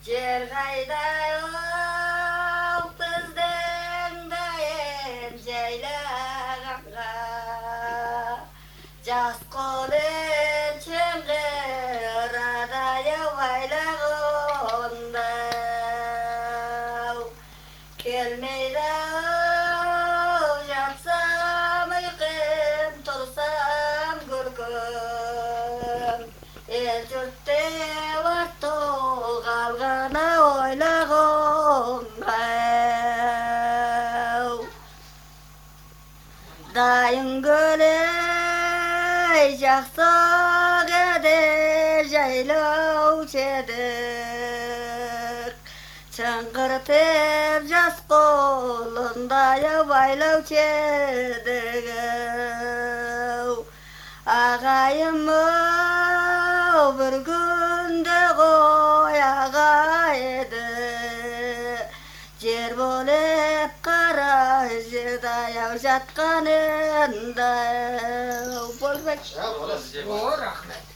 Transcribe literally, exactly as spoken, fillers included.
Жер қайдай оқ біздің дайын жайлағанға, жас қолын чыңғырадай байлағанда, келмейді жатсам ұйқым, тұрсам күлкім, ел жұртте варту қалғаны ойлағанға. Дайын көлей жақсы кәде жайлаушы едік, чыңғыртып жас қолындай байлаушы едік. Ағайым-ау, бір күнде ғой аға еді, жер болып қара жердаяу жатқанында. Болбек. О, рахмет.